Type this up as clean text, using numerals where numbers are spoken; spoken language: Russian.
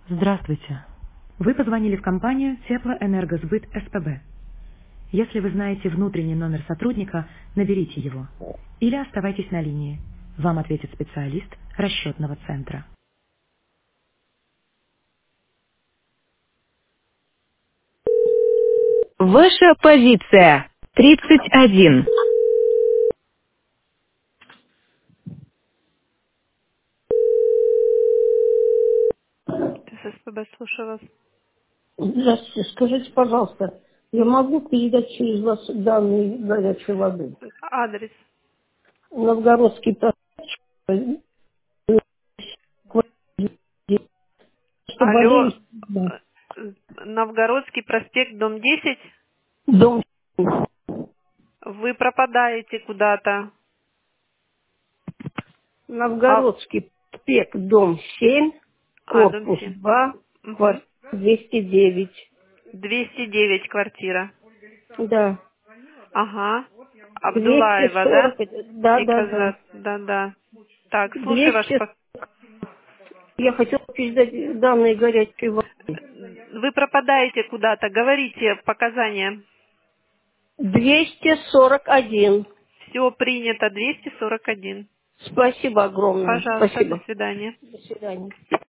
Здравствуйте. Вы позвонили в компанию Теплоэнергосбыт СПБ. Если вы знаете внутренний номер сотрудника, наберите его. Или оставайтесь на линии. Вам ответит специалист расчетного центра. Ваша позиция 31. ССПБ, слушаю вас. Здравствуйте, скажите, пожалуйста, я могу передать через вас данные горячей воды? Адрес. Новгородский проспект, что Алло, болезнь, да. Новгородский проспект, дом 10. Дом Вы пропадаете куда-то. А, Новгородский проспект, дом 7, дом корпус 7. 2, Угу. квартира 209. 209 квартира. Да. Ага. Абдулаева, да? 240, да, да, да. Иказат, да. Так, слушай ваш... 200, я хотела передать данные горячей воды. Вы пропадаете куда-то, говорите показания. 241. Все принято, 241. Спасибо огромное. Пожалуйста, до Спасибо. свидания. До свидания.